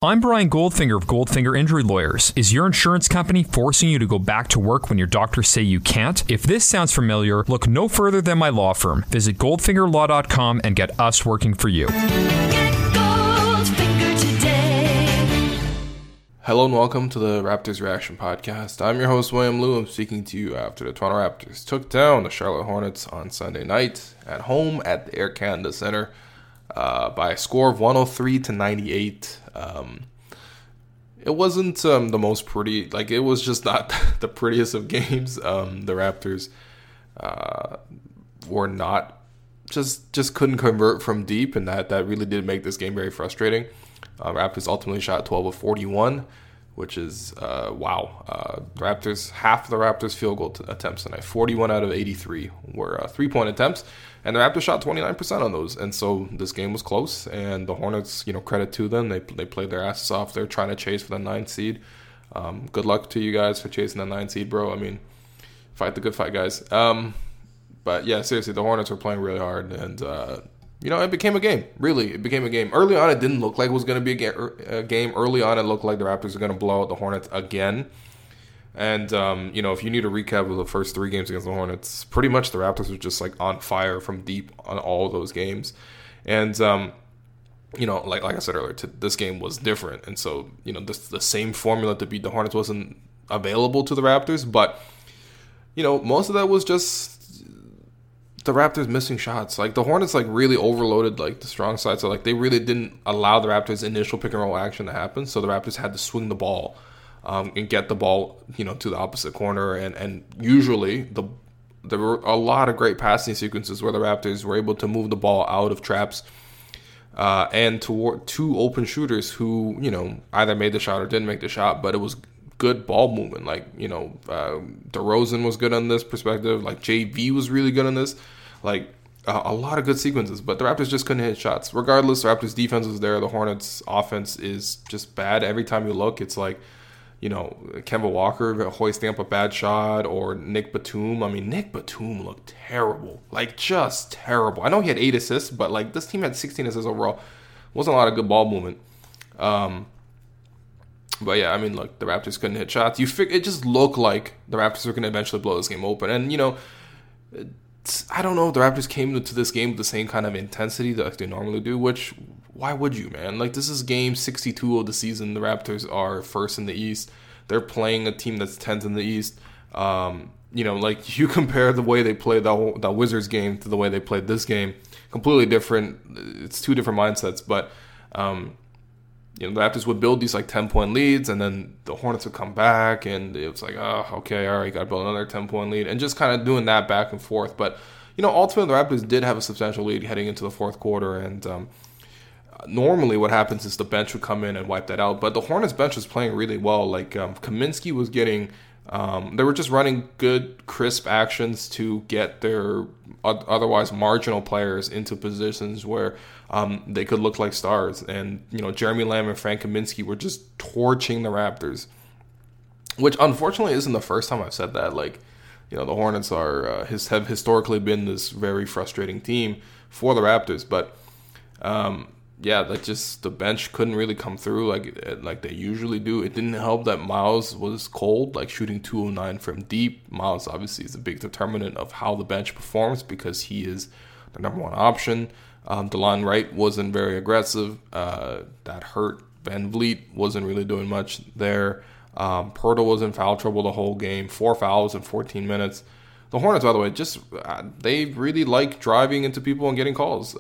I'm Brian Goldfinger of Goldfinger Injury Lawyers. Is your insurance company forcing you to go back to work when your doctors say you can't? If this sounds familiar, look no further than my law firm. Visit goldfingerlaw.com and get us working for you. Get Goldfinger today. Hello and welcome to the Raptors Reaction Podcast. I'm your host, William Liu. I'm speaking to you after the Toronto Raptors took down the Charlotte Hornets on Sunday night at home at the Air Canada Centre by a score of 103-98. It wasn't the most pretty, it was just not the prettiest of games. The Raptors were not, just couldn't convert from deep, and that really did make this game very frustrating. Raptors ultimately shot 12 of 41, which is, wow. Raptors, half of the Raptors field goal attempts tonight, 41 out of 83 were 3-point attempts, and the Raptors shot 29% on those. And so this game was close, and the Hornets, credit to them. They played their asses off. They're trying to chase for the 9th seed. Good luck to you guys for chasing the 9th seed, bro. I mean, fight the good fight, guys. But yeah, seriously, the Hornets were playing really hard, and it became a game. Really, it became a game. Early on, it didn't look like it was going to be a game. Early on, it looked like the Raptors were going to blow out the Hornets again. And, if you need a recap of the first 3 games against the Hornets, pretty much the Raptors were just, on fire from deep on all of those games. And, like I said earlier, this game was different. And so, the same formula to beat the Hornets wasn't available to the Raptors. But, most of that was just the Raptors missing shots. The Hornets really overloaded the strong side, so they really didn't allow the Raptors initial pick and roll action to happen. So the Raptors had to swing the ball and get the ball to the opposite corner, and usually there were a lot of great passing sequences where the Raptors were able to move the ball out of traps and toward 2 open shooters who either made the shot or didn't make the shot, but it was good ball movement. DeRozan was good on this perspective. JV was really good on this. A lot of good sequences, but the Raptors just couldn't hit shots. Regardless, the Raptors defense was there. The Hornets offense is just bad. Every time you look, it's Kemba Walker hoisting up a bad shot, or Nick Batum. I mean, Nick Batum looked terrible. Just terrible. I know he had 8 assists, but this team had 16 assists overall. Wasn't a lot of good ball movement. But yeah, I mean, look, the Raptors couldn't hit shots. It just looked like the Raptors were going to eventually blow this game open. And, I don't know if the Raptors came to this game with the same kind of intensity that they normally do, which, why would you, man? This is game 62 of the season. The Raptors are first in the East. They're playing a team that's 10th in the East. You compare the way they played the Wizards game to the way they played this game, completely different. It's 2 different mindsets, but the Raptors would build these 10-point leads, and then the Hornets would come back, and it was okay, all right, got to build another 10-point lead, and just kind of doing that back and forth. But ultimately the Raptors did have a substantial lead heading into the fourth quarter, and normally what happens is the bench would come in and wipe that out. But the Hornets bench was playing really well. Kaminsky was getting, they were just running good, crisp actions to get their otherwise marginal players into positions where they could look like stars. And, Jeremy Lamb and Frank Kaminsky were just torching the Raptors, which unfortunately isn't the first time I've said that. The Hornets have historically been this very frustrating team for the Raptors. But, the bench couldn't really come through like they usually do. It didn't help that Miles was cold, shooting 209 from deep. Miles obviously is a big determinant of how the bench performs because he is the number 1 option. DeLon Wright wasn't very aggressive. That hurt. Van Vliet wasn't really doing much there. Poeltl was in foul trouble the whole game. 4 fouls in 14 minutes. The Hornets, by the way, they really like driving into people and getting calls.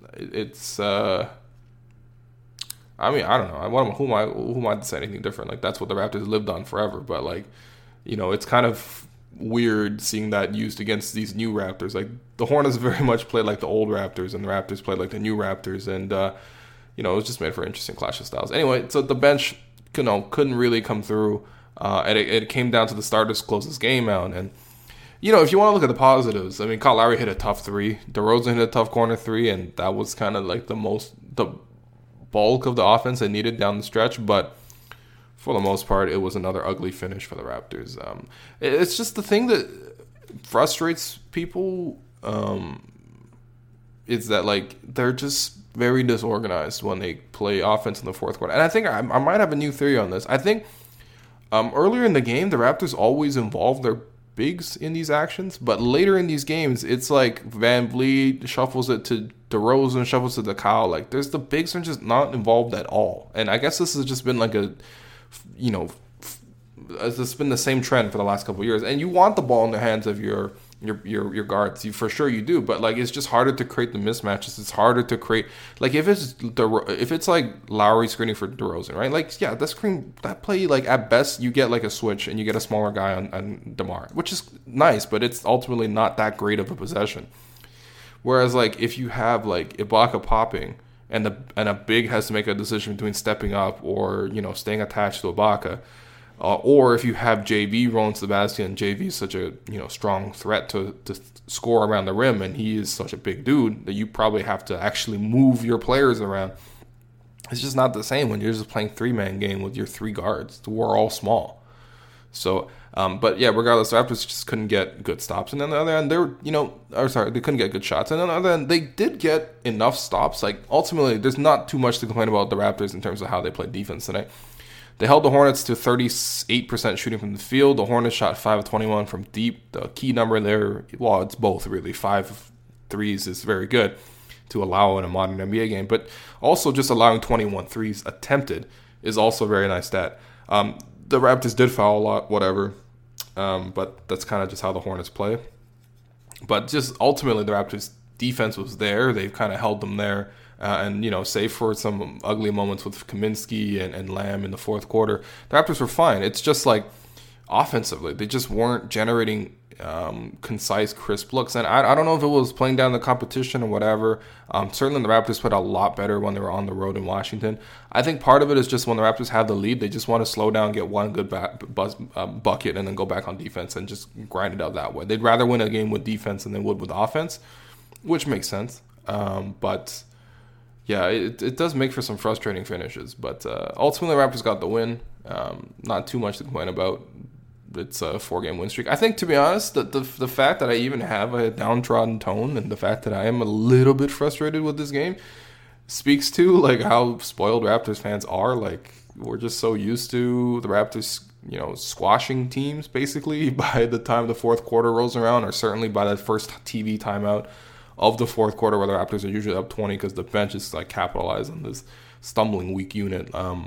I don't know. Who am I to say anything different? That's what the Raptors lived on forever. But it's kind of weird seeing that used against these new Raptors. The Hornets very much played like the old Raptors, and the Raptors played like the new Raptors, and it was just made for an interesting clash of styles. Anyway, so the bench, couldn't really come through, and it came down to the starters close this game out. And if you want to look at the positives, I mean, Kyle Lowry hit a tough 3, DeRozan hit a tough corner 3, and that was kind of the bulk of the offense they needed down the stretch. But for the most part, it was another ugly finish for the Raptors. It's just the thing that frustrates people is that they're just very disorganized when they play offense in the fourth quarter. And I think I might have a new theory on this. I think earlier in the game, the Raptors always involve their bigs in these actions, but later in these games, it's like Van Vliet shuffles it to DeRozan, shuffles it to Kyle. Like, the bigs are just not involved at all. And I guess this has just been like it's been the same trend for the last couple of years. And you want the ball in the hands of your guards, for sure you do, but like it's just harder to create the mismatches. It's harder to create, like if it's like Lowry screening for DeRozan, right? Like that play, like at best you get like a switch and you get a smaller guy on DeMar, which is nice, but it's ultimately not that great of a possession. Whereas like if you have like Ibaka popping and a big has to make a decision between stepping up or staying attached to Ibaka. Or if you have JV rolling to the basket, and JV is such a strong threat to score around the rim, and he is such a big dude that you probably have to actually move your players around. It's just not the same when you're just playing 3-man game with your 3 guards who are all small. So, but yeah, regardless, the Raptors just couldn't get good stops. And on the other end, they couldn't get good shots. And on the other end, they did get enough stops. Like ultimately, there's not too much to complain about the Raptors in terms of how they played defense tonight. They held the Hornets to 38% shooting from the field. The Hornets shot 5 of 21 from deep. The key number there, well, it's both really. 5 threes is very good to allow in a modern NBA game. But also just allowing 21 threes attempted is also a very nice stat. The Raptors did foul a lot, whatever. But that's kind of just how the Hornets play. But just ultimately, the Raptors' defense was there. They've kind of held them there. And, save for some ugly moments with Kaminsky and Lamb in the fourth quarter, the Raptors were fine. It's just like offensively, they just weren't generating concise, crisp looks. And I don't know if it was playing down the competition or whatever. Certainly the Raptors played a lot better when they were on the road in Washington. I think part of it is just when the Raptors have the lead, they just want to slow down, get one good bucket, and then go back on defense and just grind it out that way. They'd rather win a game with defense than they would with offense, which makes sense. But yeah, it does make for some frustrating finishes. But ultimately, the Raptors got the win. Not too much to complain about. It's a 4-game win streak. I think, to be honest, the fact that I even have a downtrodden tone and the fact that I am a little bit frustrated with this game speaks to like how spoiled Raptors fans are. Like, we're just so used to the Raptors, squashing teams basically by the time the fourth quarter rolls around, or certainly by that first TV timeout of the fourth quarter, where the Raptors are usually up 20 because the bench is like capitalized on this stumbling weak unit.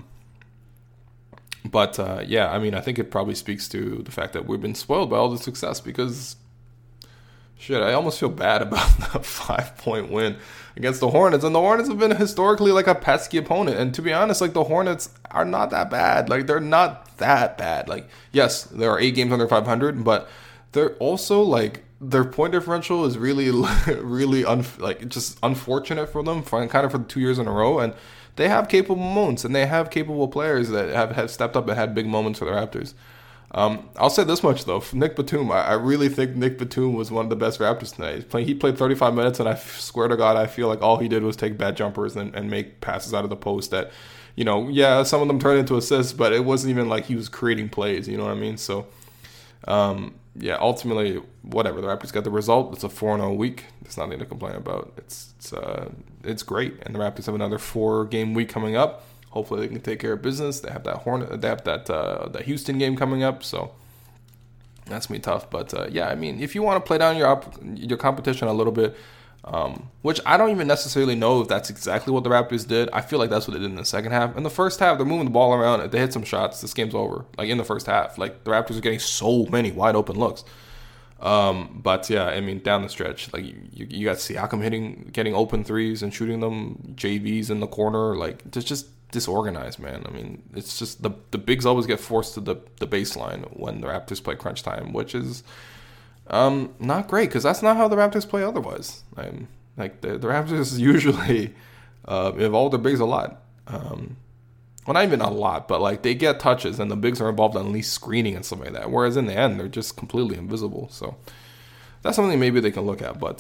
But I think it probably speaks to the fact that we've been spoiled by all the success, because shit, I almost feel bad about the 5-point win against the Hornets. And the Hornets have been historically like a pesky opponent. And to be honest, like the Hornets are not that bad. Like they're not that bad. Like, yes, there are 8 games under 500, but they're also like, their point differential is really, really just unfortunate for them, kind of for 2 years in a row. And they have capable moments, and they have capable players that have stepped up and had big moments for the Raptors. I'll say this much, though. Nick Batum, I really think Nick Batum was one of the best Raptors tonight. He played 35 minutes, and I swear to God, I feel like all he did was take bad jumpers and make passes out of the post that, some of them turned into assists, but it wasn't even like he was creating plays, you know what I mean? So, ultimately, whatever. The Raptors got the result. It's a 4-0 week. There's nothing to complain about. It's great, and the Raptors have another 4-game week coming up. Hopefully, they can take care of business. They have that Houston game coming up, so that's gonna be tough. But if you want to play down your competition a little bit, which I don't even necessarily know if that's exactly what the Raptors did. I feel like that's what they did in the second half. In the first half, they're moving the ball around. If they hit some shots, this game's over. Like in the first half, like the Raptors are getting so many wide open looks. Down the stretch, like you got Siakam getting open threes and shooting them. JV's in the corner, like it's just disorganized, man. I mean, it's just the bigs always get forced to the baseline when the Raptors play crunch time, which is not great, because that's not how the Raptors play otherwise. Like the Raptors usually involve their bigs a lot. Well, not even a lot, but like they get touches, and the bigs are involved in at least screening and stuff like that. Whereas in the end, they're just completely invisible. So that's something maybe they can look at. But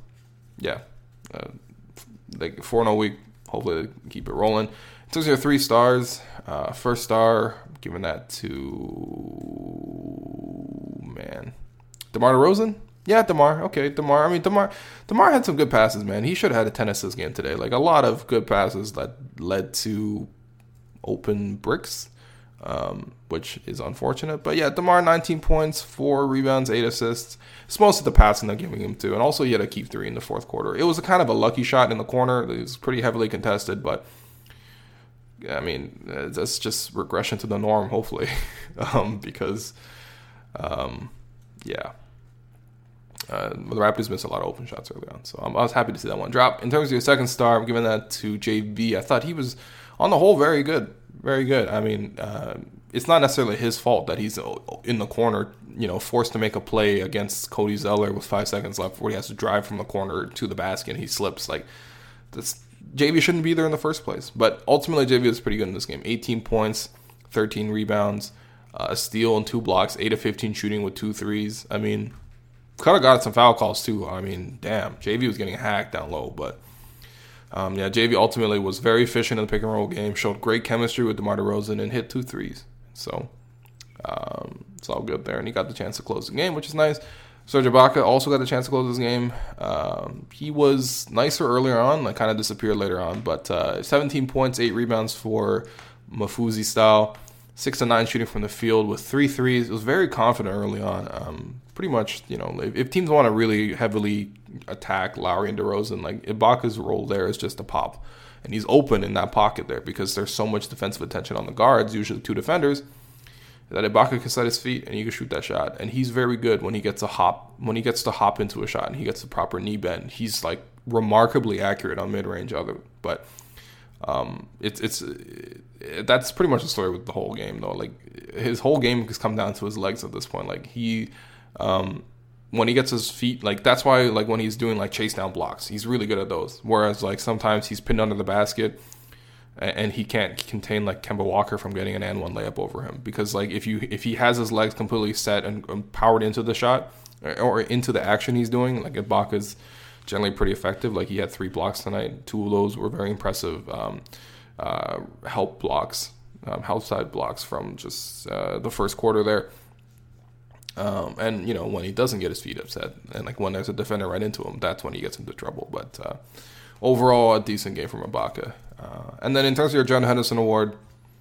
like 4-0 week, hopefully they keep it rolling. In terms of your 3 stars, first star, I'm giving that to DeMar DeRozan. Yeah, DeMar. Okay, DeMar. I mean, DeMar had some good passes, man. He should have had a 10 assist game today. Like, a lot of good passes that led to open bricks, which is unfortunate. But yeah, DeMar, 19 points, 4 rebounds, 8 assists. It's most of the passing they're giving him to. And also, he had a keep 3 in the fourth quarter. It was a kind of a lucky shot in the corner. It was pretty heavily contested, but I mean, that's just regression to the norm, hopefully. Because, yeah. The Raptors missed a lot of open shots early on, so I was happy to see that one drop. In terms of your second star, I'm giving that to JV. I thought he was, on the whole, very good. Very good. I mean, it's not necessarily his fault that he's in the corner, forced to make a play against Cody Zeller with 5 seconds left where he has to drive from the corner to the basket and he slips. Like, JV shouldn't be there in the first place. But ultimately, JV was pretty good in this game. 18 points, 13 rebounds, a steal and 2 blocks, 8 of 15 shooting with 2 threes. I mean, could have got some foul calls too. I mean, damn, JV was getting hacked down low. But, yeah, JV ultimately was very efficient in the pick and roll game, showed great chemistry with DeMar DeRozan, and hit 2 threes. So, it's all good there. And he got the chance to close the game, which is nice. Serge Ibaka also got a chance to close this game. He was nicer earlier on, like kind of disappeared later on. But 17 points, 8 rebounds for Mafuzi style. 6 of 9 shooting from the field with 3 threes. It was very confident early on. Pretty much, if teams want to really heavily attack Lowry and DeRozan, like Ibaka's role there is just to pop. And he's open in that pocket there because there's so much defensive attention on the guards, usually 2 defenders, that Ibaka can set his feet and he can shoot that shot. And he's very good when he gets to hop into a shot and he gets the proper knee bend. He's like remarkably accurate on mid range. But that's pretty much the story with the whole game though. Like his whole game has come down to his legs at this point. Like he, when he gets his feet, like that's why like when he's doing like chase down blocks, he's really good at those. Whereas like sometimes he's pinned under the basket and he can't contain like Kemba Walker from getting an and one layup over him because like if he has his legs completely set and powered into the shot or into the action he's doing, like Ibaka's generally pretty effective. Like he had 3 blocks tonight. 2 of those were very impressive help blocks, help side blocks from just the first quarter there. And when he doesn't get his feet upset and like when there's a defender right into him, that's when he gets into trouble. But overall, a decent game from Ibaka. And then in terms of your John Henderson Award,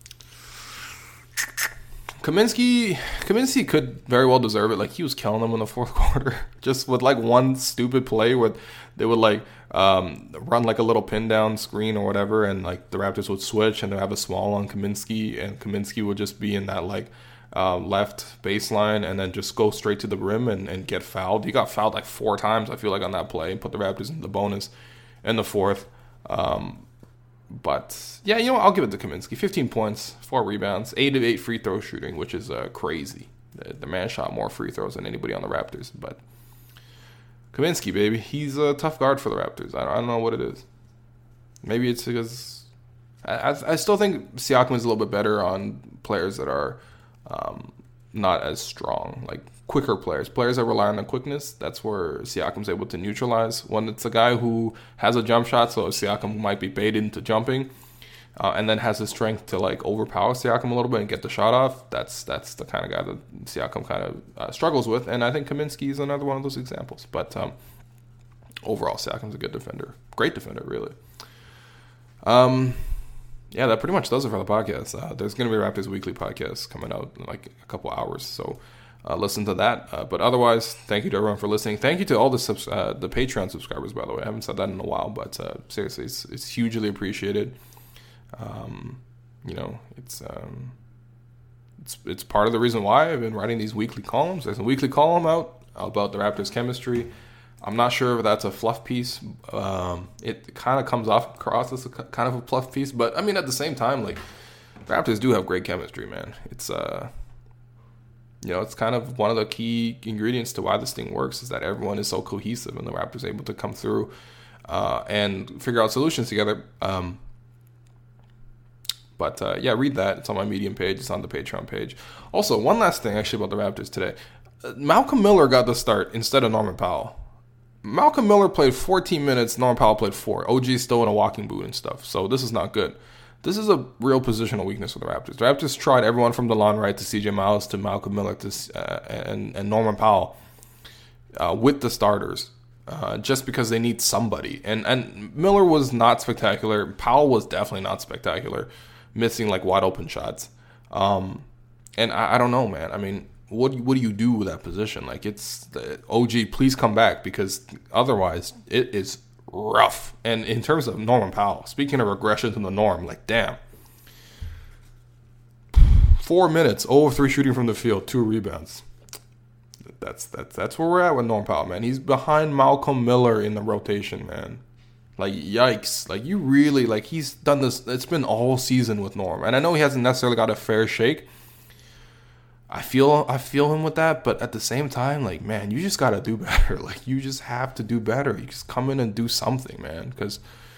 Kaminsky could very well deserve it. Like he was killing them in the fourth quarter, just with like one stupid play where they would like run like a little pin down screen or whatever, and like the Raptors would switch and they have a small on Kaminsky, and Kaminsky would just be in that like left baseline and then just go straight to the rim and get fouled. He got fouled like 4 times, I feel like, on that play and put the Raptors into the bonus in the fourth. But yeah, I'll give it to Kaminsky. 15 points, 4 rebounds, 8 of 8 free throw shooting, which is crazy. The man shot more free throws than anybody on the Raptors. But Kaminsky, baby, he's a tough guard for the Raptors. I don't know what it is. Maybe it's because I still think Siakam is a little bit better on players that are not as strong, like quicker players that rely on the quickness. That's where Siakam's able to neutralize. When it's a guy who has a jump shot, so Siakam might be baited into jumping, and then has the strength to like overpower Siakam a little bit and get the shot off. That's the kind of guy that Siakam kind of struggles with, and I think Kaminsky is another one of those examples. But overall, Siakam's a good defender, great defender, really. Yeah, that pretty much does it for the podcast. There's going to be a Raptors Weekly podcast coming out in like a couple hours, so listen to that. But otherwise, thank you to everyone for listening. Thank you to all the Patreon subscribers, by the way. I haven't said that in a while, but seriously, it's hugely appreciated. It's part of the reason why I've been writing these weekly columns. There's a weekly column out about the Raptors' chemistry. I'm not sure if that's a fluff piece. It kind of comes off across as a kind of a fluff piece, but I mean at the same time, like Raptors do have great chemistry, man. It's it's kind of one of the key ingredients to why this thing works is that everyone is so cohesive and the Raptors are able to come through and figure out solutions together. But read that. It's on my Medium page. It's on the Patreon page. Also, one last thing actually about the Raptors today. Malcolm Miller got the start instead of Norman Powell. Malcolm Miller played 14 minutes. Norman Powell played 4. OG's still in a walking boot and stuff. So this is not good. This is a real positional weakness for the Raptors. The Raptors tried everyone from DeLon Wright to CJ Miles to Malcolm Miller to and Norman Powell. with the starters. Just because they need somebody. And Miller was not spectacular. Powell was definitely not spectacular, missing like wide open shots. And I don't know, man. I mean, what do you do with that position? Like, it's OG, please come back, because otherwise it is rough. And in terms of Norman Powell, speaking of regression to the norm, like, damn. 4 minutes, 0-3 shooting from the field, 2 rebounds. That's where we're at with Norman Powell, man. He's behind Malcolm Miller in the rotation, man. Like, yikes. Like, you really, like, he's done this. It's been all season with Norm. And I know he hasn't necessarily got a fair shake. I feel him with that. But at the same time, like, man, you just got to do better. Like, you just have to do better. You just come in and do something, man. Because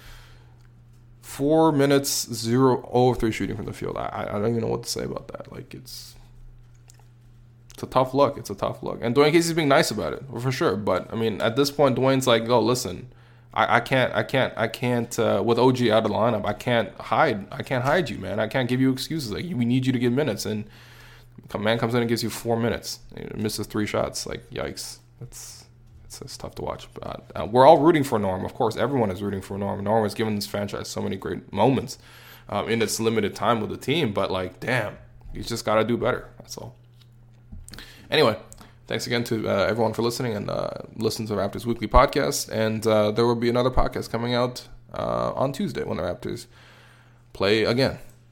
4 minutes, 0-3 shooting from the field. I don't even know what to say about that. Like, It's a tough look. It's a tough look. And Dwayne Casey's being nice about it, for sure. But, I mean, at this point, Dwayne's like, oh, listen, I can't, with OG out of the lineup, I can't hide you, man. I can't give you excuses. Like, we need you to get minutes. And man comes in and gives you 4 minutes. Misses 3 shots. Like, yikes. It's tough to watch. But we're all rooting for Norm. Of course, everyone is rooting for Norm. Norm has given this franchise so many great moments in its limited time with the team. But, like, damn, he's just got to do better. That's all. Anyway, thanks again to everyone for listening and listening to the Raptors Weekly Podcast. And there will be another podcast coming out on Tuesday when the Raptors play again.